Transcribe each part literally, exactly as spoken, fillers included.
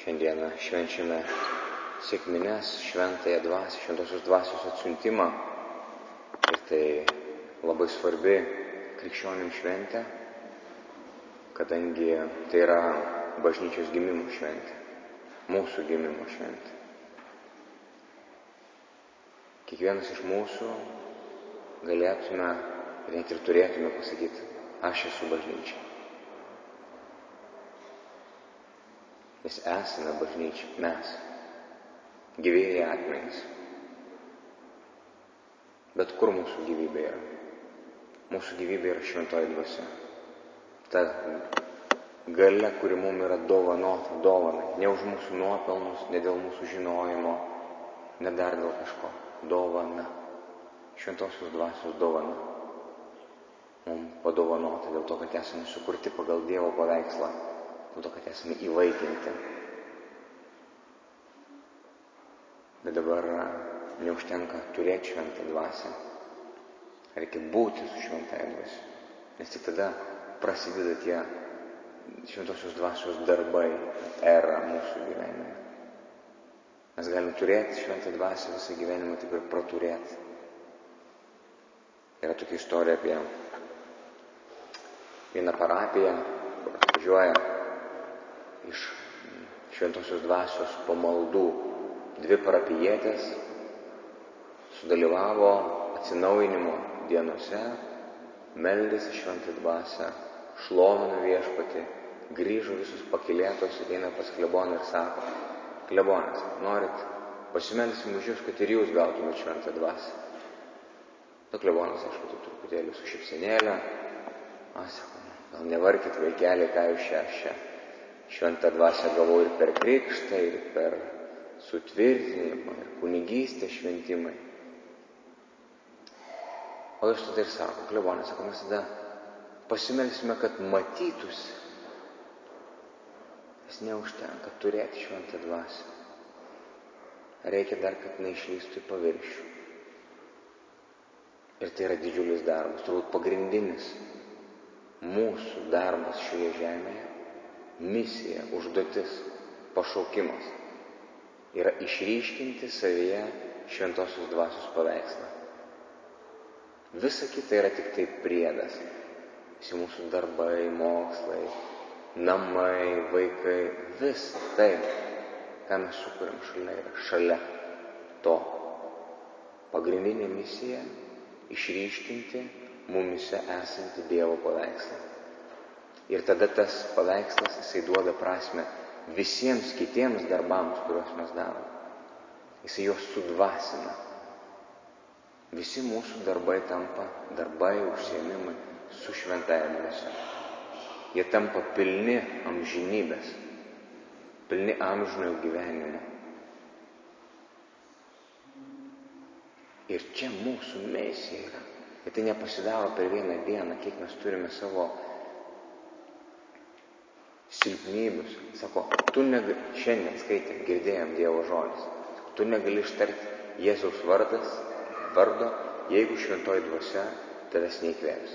Šiandieną švenčiame sekmines, šventąją dvasią, šventosios dvasios atsiuntimą. Ir tai labai svarbi krikščionim šventė, kadangi tai yra bažnyčios gimimo šventė, mūsų gimimo šventė. Kiekvienas iš mūsų galėtume ir net ir turėtume pasakyti, aš esu bažnyčia. Nes esame bažnyčia, mes, gyvieji akmenys. Bet kur mūsų gyvybė yra? Mūsų gyvybė yra šventoji dvasia. Ta galia, kuri mums yra dovanota, dovana. Ne už mūsų nuopelnus, ne dėl mūsų žinojimo, ne dar dėl kažko. Dovana. Šventosios dvasios dovana. Mums padovanota dėl to, kad esame sukurti pagal Dievo paveikslą. Dėl to, kad esame įvaikinti. Bet dabar neužtenka turėti šventą dvasią. Reikia būti su šventąja dvasia. Nes tik tada prasideda tie šventosios dvasios darbai, era mūsų gyvenime. Mes galim turėti šventą dvasią visą gyvenimą, taip ir praturėti. Yra tokia istorija apie vieną parapiją, kur atvažiuoja iš šventosios dvasios pamaldų dvi parapijietės, sudalyvavo atsinaujinimo dienose, meldėsi šventą dvasią, šlovino viešpatį, grįžo visus pakylėtos, ateina pas kleboną ir sako, klebonas, norit, pasimelsim už jūs, kad ir jūs gautumėt šventą dvasią. Nu, klebonas, aišku, tai truputėlį su šypsenėle, aš sakau, gal nevarkit vaikeliai, ką jūs čia, aš čia. Šventą dvasią gavau ir per krikštą, ir per sutvirtinimą, ir kunigystę šventimai. O jūs tada ir sako, klebonas, sako, mes tada pasimelsime, kad matytųsi. Nes neužtenka turėti šventą dvasią. Reikia dar, kad neišlįstų į paviršių. Ir tai yra didžiulis darbas, turbūt pagrindinis mūsų darbas šioje žemėje, misija, užduotis, pašaukimas yra išryškinti savyje šventosios dvasios paveikslą. Visa kita yra tik tai priedas. Visi mūsų darbai, mokslai, namai, vaikai, visa tai, ką mes sukuriam šalia, yra šalia to. Pagrindinė misija išryškinti mumise esantį Dievo paveikslą. Ir tada tas paveikslas, jisai duoda prasme visiems kitiems darbams, kuriuos mes darom. Jisai juos sudvasina. Visi mūsų darbai tampa, darbai, užsiėmimai su šventąja dvasia. Jie tampa pilni amžinybės, pilni amžinojo gyvenimo. Ir čia mūsų misija yra. Ir tai nepasidaro per vieną dieną, kiek mes turime savo silpnybės. Sako, tu negali, šiandien skaitėm, girdėjom Dievo žodis. Sako, tu negali ištarti Jėzaus vardas, vardo, jeigu šventoji dvasia tavęs neįkvėps.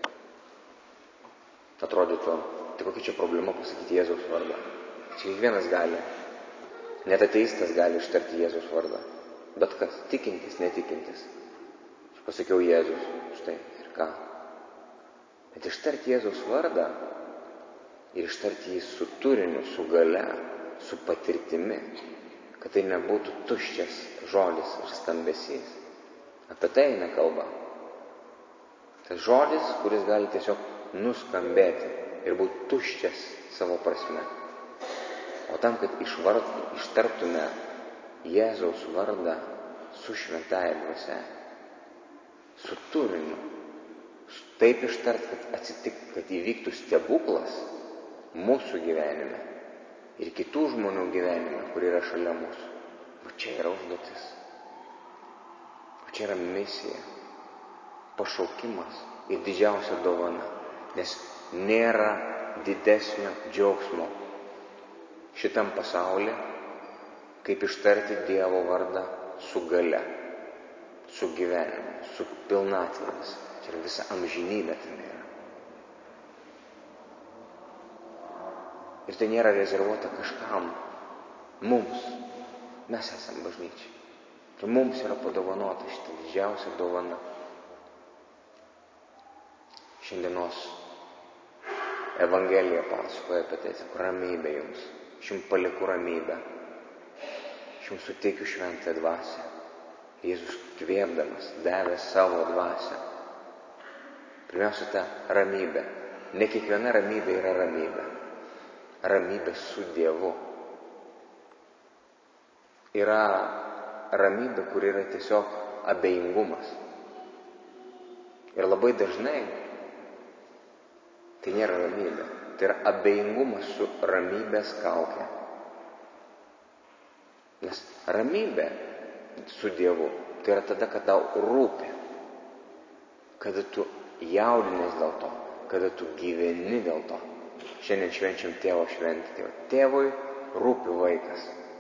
Atrodytų, tai kokia čia problema pasakyti Jėzaus vardą. Čia kiekvienas gali, net ateistas gali ištarti Jėzaus vardą. Bet kas, tikintis, netikintis. Aš pasakiau Jėzus, štai ir ką. Bet ištarti Jėzaus vardą ir ištarti jį su turiniu, su galia, su patirtimi, kad tai nebūtų tuščias žodis ir skambesys. Apie tai eina kalba. Tas žodis, kuris gali tiesiog nuskambėti ir būti tuščias savo prasme. O tam, kad išvart, ištartume Jėzaus vardą su šventąja dvasia, su turiniu, taip ištart, kad atsitiktų, kad įvyktų stebuklas mūsų gyvenime ir kitų žmonių gyvenime, kur yra šalia mūsų. O čia yra užduotis. O čia yra misija, pašaukimas ir didžiausia dovana, nes nėra didesnio džiaugsmo šitam pasaulyje, kaip ištarti Dievo vardą su galia, su gyvenimu, su pilnatvėmis. Čia yra visa amžinybė ten yra. Ir tai nėra rezervuota kažkam, Mums. Mes esame bažnyčia. Ir mums yra padovanota šitą didžiausią dovaną. Šiandienos Evangelija pasakoja apie tai, sako, ramybė jums. Aš jums palieku ramybę. Aš jums suteikiu šventąją dvasią. Jėzus kvėpdamas davė savo dvasią. Pirmiausia, ta ramybė. Ne kiekviena ramybė yra ramybė. Ramybė su Dievu. Yra ramybė, kur yra tiesiog abejingumas. Ir labai dažnai tai nėra ramybė. Tai yra abejingumas su ramybės kauke. Nes ramybė su Dievu tai yra tada, kada tau rūpi. Kada tu jaudinės dėl to. Kada tu gyveni dėl to. Šiandien švenčiam tėvo šventę. Tėvui rūpi vaikas.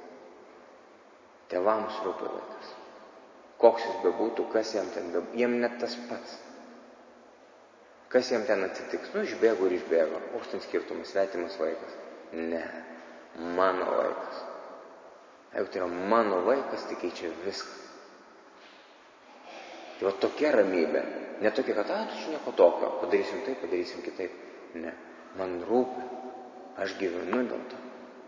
Tėvams rūpi vaikas. Koks jis bebūtų, kas jam ten bebūtų. Jiem net tas pats. Kas jam ten atsitiks? Nu, išbėgo ir išbėgo. Koks ten skirtumas, svetimas vaikas? Ne. Mano vaikas. Jeigu tai yra mano vaikas, tai keičia viską. Tai va tokia ramybė. Ne tokia, kad, a, tu čia nieko tokio. Padarysim taip, padarysim kitaip. Ne. Man rūpi. Aš gyvenu dėl to.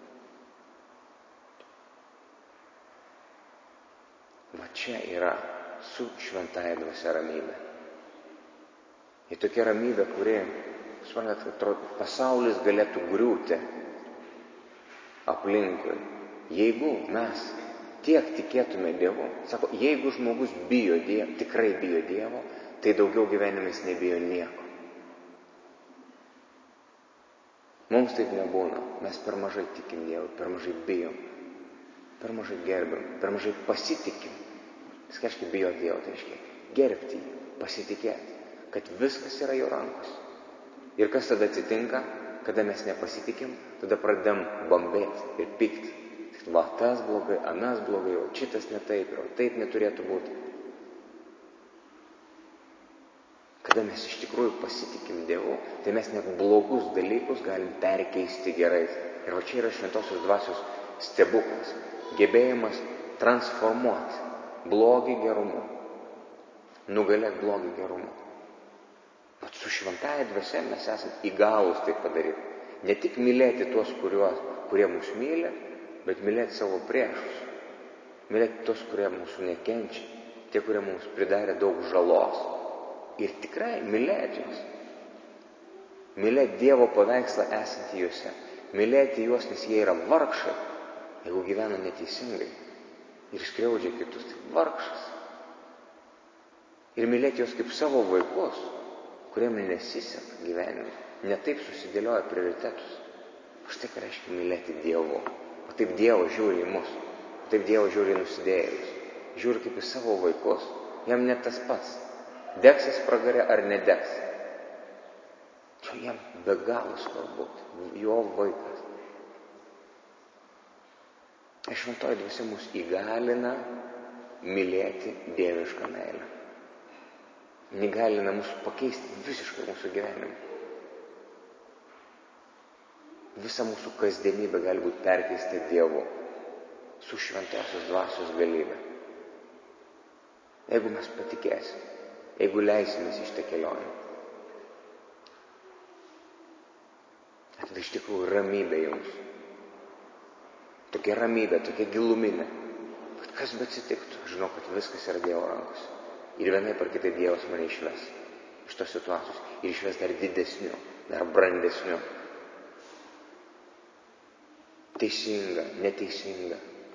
Va čia yra su šventąja dvasia ramybė. Ir tokia ramybė, kuri, suprantat, atrodo, pasaulis galėtų griūti aplinkui. Jeigu mes tiek tikėtume Dievu, sako, jeigu žmogus bijo Dievo, tikrai bijo Dievo, tai daugiau gyvenime jis nebijo nieko. Mums taip nebūna. Mes per mažai tikim Dievui, per mažai bijom, per mažai gerbim, per mažai pasitikim. Jis kažkaip bijo Dievo, tai reiškia gerbti jį, pasitikėti, kad viskas yra jo rankos. Ir kas tada atsitinka, kada mes nepasitikim, tada pradedam bambėti ir pykti. Va, tas blogai, anas blogai, o šitas ne taip, o taip neturėtų būti. Kada mes iš tikrųjų pasitikim Dievu, tai mes net blogus dalykus galim perkeisti gerais. Ir va čia yra šventosios dvasios stebuklas. Gebėjimas transformuoti blogį gerumu. Nugalėti blogį gerumu. Bet su šventąja dvasia mes esame įgalūs tai padaryti. Ne tik mylėti tuos, kuriuos, kurie mus myli, bet mylėti savo priešus. Mylėti tos, kurie mūsų nekenčia. Tie, kurie mums pridarė daug žalos. Ir tikrai mylėti juos. Mylėti Dievo paveikslą esantį juose. Mylėti juos, nes jie yra vargšai, jeigu gyvena neteisingai. Ir skriaudžia kitus, tai vargšas. Ir mylėti juos kaip savo vaikus, kuriem nesiseka gyvenime. Ne taip susidėlioja prioritetus. Štai ką reiškia mylėti Dievu. O taip Dievas žiūri į mus. O taip Dievas žiūri į nusidėjėlius. Žiūri kaip į savo vaikus. Jam net tas pats. Degsis pragare ar nedegs. Čia jam be galo svarbu. Jo vaikas. Šventoji dvasia mus įgalina mylėti dievišką meilę. Įgalina mus pakeisti visiškai mūsų gyvenimą. Visa mūsų kasdienybė gali būti perkeista Dievu su šventosios dvasios galybė. Jeigu mes patikėsim, jeigu leisimės iš tą kelionę. Tai iš tikrųjų ramybė jums. Tokia ramybė, tokia giluminė. Bet kas be atsitiktų, aš žinau, kad viskas yra Dievo rankose. Ir vienai par kitai Dievas mane išves iš tos situacijos. Ir išves dar didesniu, dar brandesniu. Teisinga, neteisinga.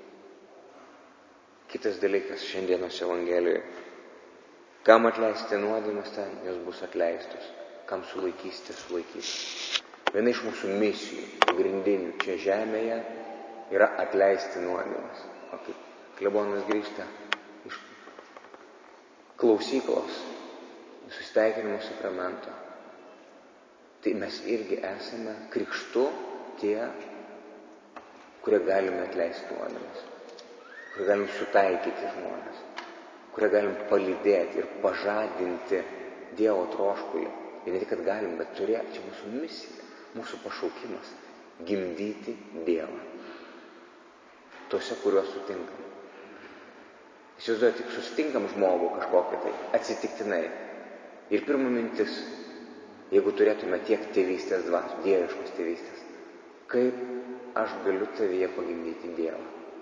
Kitas dalykas šiandienos Evangelijoje. Kam atleisti nuodėmes, ten jos bus atleistos. Kam sulaikysite, sulaikytos. Viena iš mūsų misijų, pagrindinių čia žemėje, yra atleisti nuodėmes. O kaip klebonas grįžta iš klausyklos, susitaikinimo sakramento, tai mes irgi esame krikštu tie, kurie galime atleisti nuodėmes, kurie galim sutaikyti žmones, kurie galim palydėti ir pažadinti Dievo troškulį. Ir ne tik, kad galim, bet turėti, čia mūsų misija, mūsų pašaukimas – gimdyti Dievą. tuose, kuriuos sutinkam. Įsivaizduoju, tik susitinkam žmogų kažkokį tai, atsitiktinai. Ir pirma mintis, jeigu turėtume tiek tėvystės dvasios, dieviškos tėvystės, kaip aš galiu tavyje pagimdyti Dievą?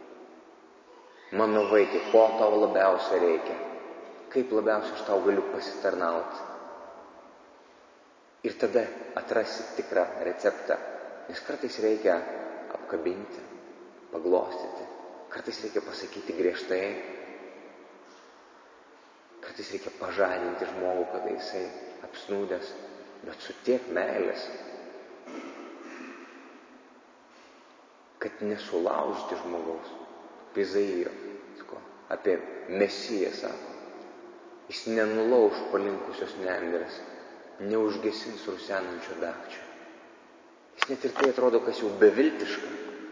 Mano vaikai, ko tau labiausia reikia? Kaip labiausiai aš tau galiu pasitarnauti? Ir tada atrasi tikrą receptą. Nes kartais reikia apkabinti, paglostyti, kartais reikia pasakyti griežtai, kartais reikia pažadinti žmogų, kada jisai apsnūdęs, bet su tiek meilės, kad nesulaužyti žmogaus. Izaijo, apie Mesiją sako, jis nenulauž palinkusios nendrės, neužgesins rusenančio dagčio. Jis net ir tai atrodo, kas jau beviltiška.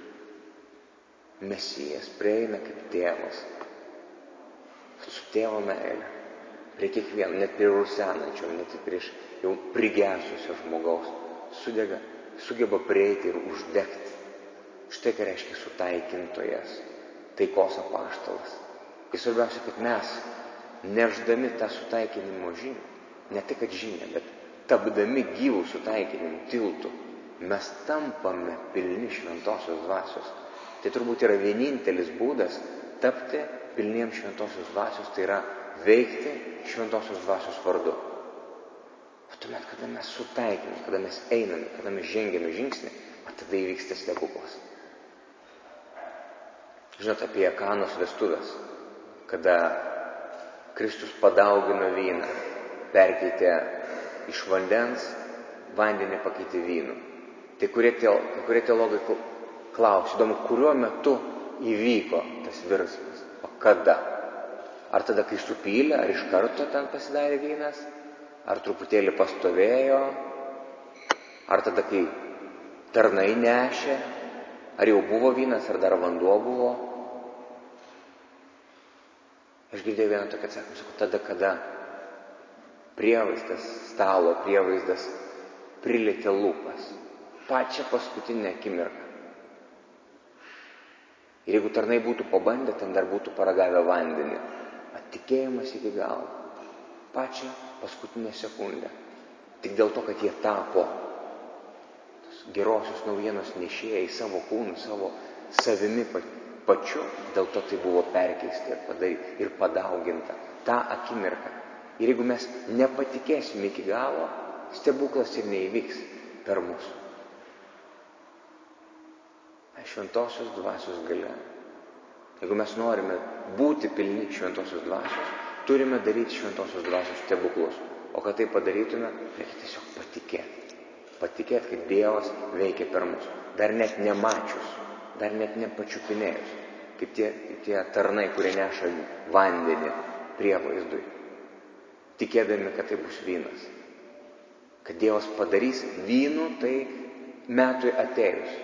Mesijas prieina kaip tėvas, su tėvo meile, prie kiekvieno, net prie rusenančio, net ir prieš jau prigesusio žmogaus, sudega, sugeba prieiti ir uždegti. Štai ką reiškia sutaikintojas, taikos apaštalas. Ir svarbiausia, kad mes, nešdami tą sutaikinimo žinią, ne tik kad žinią, bet tapdami gyvų sutaikinimų tiltų, mes tampame pilni šventosios dvasios. Tai turbūt yra vienintelis būdas tapti pilniem šventosios dvasios, tai yra veikti šventosios dvasios vardu. O tuomet, kada mes sutaikime, kada mes einame, kada mes žengiame žingsnį, tada įvyksta stebuklas. Žinot apie Kanos vestuvės, kada Kristus padaugino vyną, perkeitė iš vandens, vandenį pakeitė vynu. Tai kurie, teolo, kurie teologai klausė, įdomu, kuriuo metu įvyko tas virsmas, o kada? Ar tada, kai supylė, ar iš karto ten pasidarė vynas, ar truputėlį pastovėjo, ar tada, kai tarnai nešė, ar jau buvo vynas, ar dar vanduo buvo. Aš girdėjau vieną tokią atsakymą, sakau, tada, kada prievaizdas, stalo prievaizdas prilietė lūpas, pačią paskutinę akimirką. Ir jeigu tarnai būtų pabandę, ten dar būtų paragavę vandenį. Attikėjimas iki galo, pačią paskutinę sekundę. Tik dėl to, kad jie tapo gerosios naujienos nešėjai savo kūnų, savo savimi pačiu, dėl to tai buvo perkeisti ir padaryti ir padauginta tą akimirką. Ir jeigu mes nepatikėsime iki galo, stebuklas ir neįvyks per mus. Šventosios dvasios galia. Jeigu mes norime būti pilni šventosios dvasios, turime daryti šventosios dvasios stebuklus. O kad tai padarytume, reikia tiesiog patikėti. Patikėti, kad Dievas veikia per mus. Dar net nemačius, dar net nepačiupinėjus. Kaip tie, kaip tie tarnai, kurie neša vandenį prievaizdui. Tikėdami, kad tai bus vynas. Kad Dievas padarys vynu, tai metui atėjus.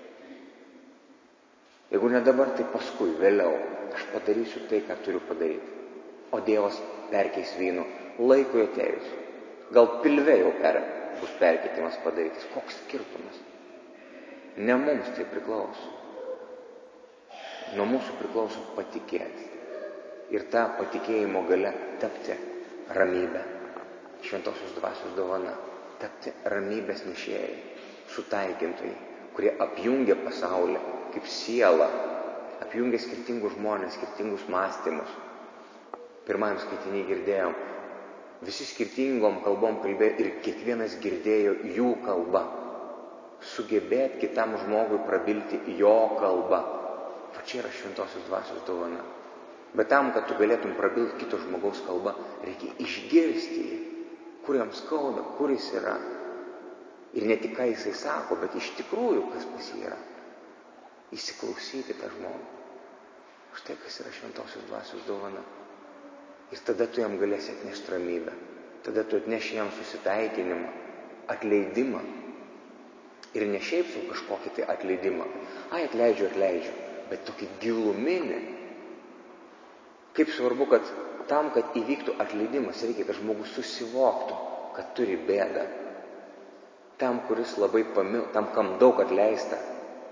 Jeigu ne dabar, tai paskui, vėliau. Aš padarysiu tai, ką turiu padaryti. O Dievas perkeis vynu laikui atėjus. Gal pilve jau per, bus perkeitimas padarytas. Koks skirtumas? Ne mums tai priklauso. Nuo mūsų priklauso patikėti. Ir tą patikėjimo galia tapti ramybę. Šventosios dvasios dovana. Tapti ramybės nešėjai, sutaikintojai, kurie apjungia pasaulį kaip siela, apjungia skirtingus žmonės, skirtingus mąstymus. Pirmajam skaitinį girdėjom, visi skirtingom kalbom kalbėjo ir kiekvienas girdėjo jų kalbą. Sugebėti kitam žmogui prabilti jo kalbą. Va čia yra šventosios dvasios dovana. Bet tam, kad tu galėtum prabilti kito žmogaus kalbą, reikia išgirsti jį, kur jam skauda, kur jis yra. Ir ne tik ką jisai sako, bet iš tikrųjų, kas pas jį yra. Įsiklausyti tą žmogų. Štai kas yra šventosios dvasios dovana. Ir tada tu jam galėsi atnešti ramybę. Tada tu atneši jam susitaikinimą, atleidimą. Ir ne šiaip su kažkokį tai atleidimą. Ai, atleidžiu, atleidžiu. Bet tokį giluminį. Kaip svarbu, kad tam, kad įvyktų atleidimas, reikia, kad žmogus susivoktų, kad turi bėdą. Tam, kuris labai pamil, tam, kam daug atleista,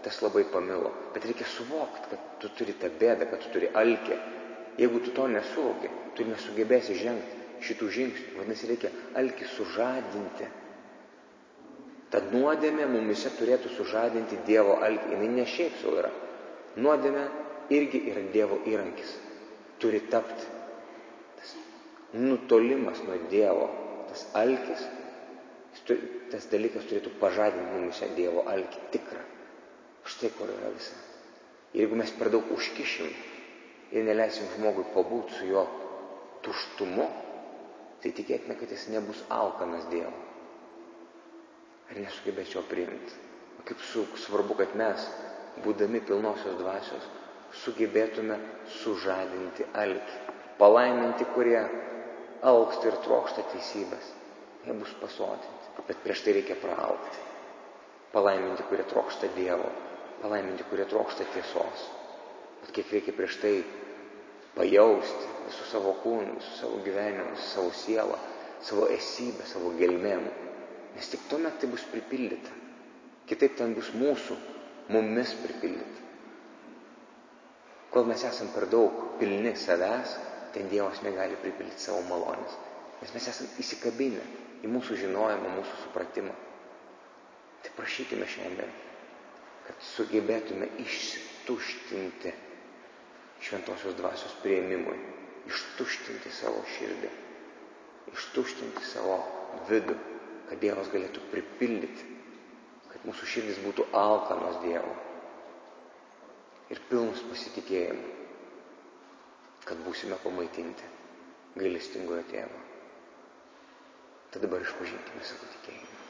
tas labai pamilo. Bet reikia suvokti, kad tu turi tą bėdą, kad tu turi alkį. Jeigu tu to nesuvoki, tu nesugebėsi žengti šitų žingsnių. Vadinasi, reikia alkį sužadinti. Ta nuodėmė mumise turėtų sužadinti Dievo alkį. Jis ne šiaip sau yra. Nuodėmė irgi yra Dievo įrankis. Turi tapti. Tas nutolimas nuo Dievo, tas alkis, tas dalykas turėtų pažadinti mumise Dievo alkį tikrą. Štai kur yra visa. Jeigu mes per daug užkišim ir neleisim žmogui pabūti su jo tuštumu, tai tikėtina, kad jis nebus alkanas Dievo. Ar nesugebės jo priimti. Kaip su, svarbu, kad mes, būdami pilnosios dvasios, sugebėtume sužadinti alkį. Palaiminti, kurie alksta ir trokšta teisybės. Jie bus pasotinti, bet prieš tai reikia praaugti. Palaiminti, kurie trokšta Dievo. Palaiminti, kurie trokšta tiesos. Bet kiek reikia prieš tai pajausti visų savo kūnų, visų savo gyvenimą, visų savo sielą, savo esybę, savo gelmėm. Nes tik tuomet tai bus pripildyta. Kitaip ten bus mūsų, mumis pripildyta. Kol mes esam per daug pilni savęs, ten Dievas negali pripildyti savo malonės. Nes mes esam įsikabinę į mūsų žinojimą, mūsų supratimą. Tai prašykime šiandien, kad sugebėtume ištuštinti šventosios dvasios priėmimui, ištuštinti savo širdį, ištuštinti savo vidų, kad Dievas galėtų pripildyti, kad mūsų širdis būtų alkanos Dievo ir pilnus pasitikėjimų, kad būsime pamaitinti gailestingojo Tėvo. Tad dabar išpažinkime savo tikėjimą.